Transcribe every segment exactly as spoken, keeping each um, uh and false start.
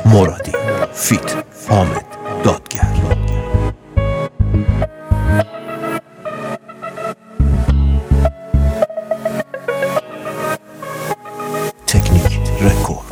مرادی فیت حامد دادگر. تکنیک رکورد.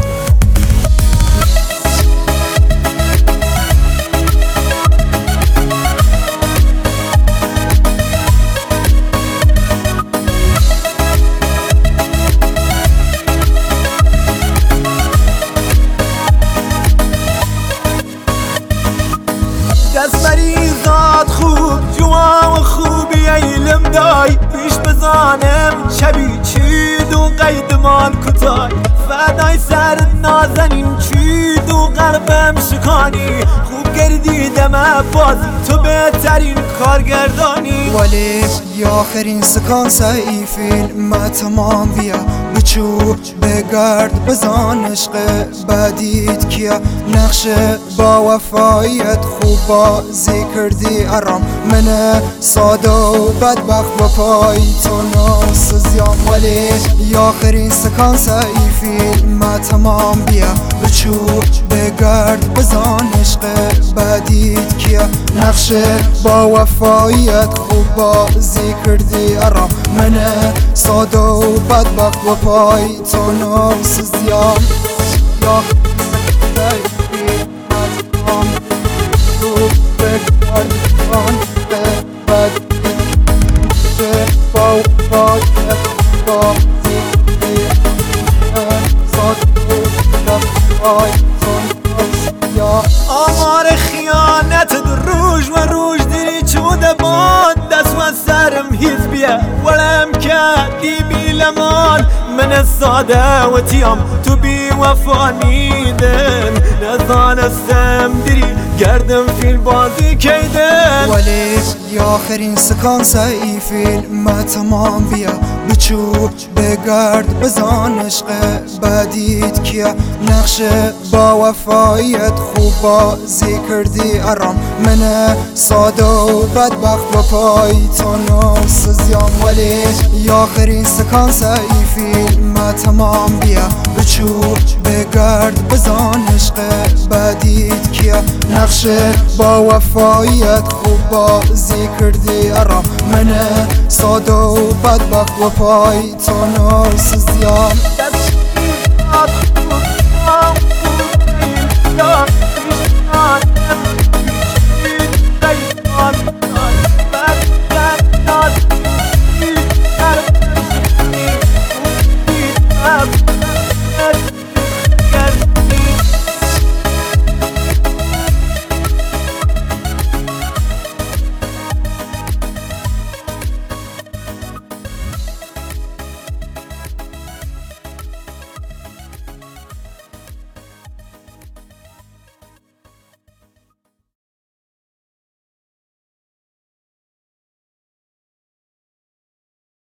دست مریضات خوب جوان و خوبی ایلم دای پیش بزانم شبی چید و قیدمان کتای فدای سر نازنین چید و قلبم شکانی خوب گردیدم باز تو بهترین کارگردانی ولی یا آخرین سکانس ای فیلم تمام بیا بچو بگرد بزان عشق بدید کیا نقش با وفایت خوب بازی کردی ارام من ساده و بدبخت با پای تو ناسزیام ولی یا آخرین سکانس ای فیلم تمام بیا بچو بگرد بزان عشق بدید کیا نقش با وفایت خوب بازی کردی ارام من ساده و بدبخت و پای تو ناسزیام یا آمار خیانت در روش و روش دیری چوده باد دست و سرم هیز بیا ولم کردی بی لمان من ساده و تیام تو بی وفانیدن نزانستم دیری گردم فیل بازی کیدن ولی یا آخرین سکانس ای فیلم تمام بیا بچو بگرد بزان عشق بدید کیا نقش با وفایت خوب بازی کردی ارام من ساده و بدبخت و پای تو ناسزیام ولی یا آخرین سکانس ای فیلم تمام بیا بچو بگرد بزان عشق بدید کیا نقش با وفایت خوب بازی کردی ارام من ساده و بدبخت و پای تو ناسزیام